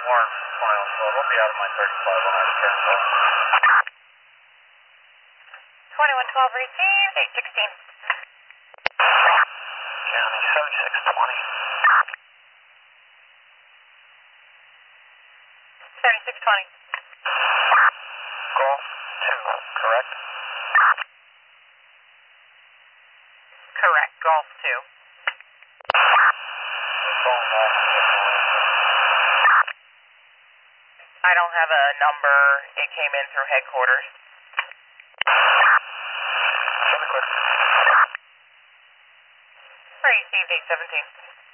Warren, final 12. I'll be out of my 35 on my return call. 2112 received, 816. County 7620. 7620. Golf 2, correct? Correct, Golf 2. Phone off. I don't have a number. It came in through headquarters. Really quick. Received 817.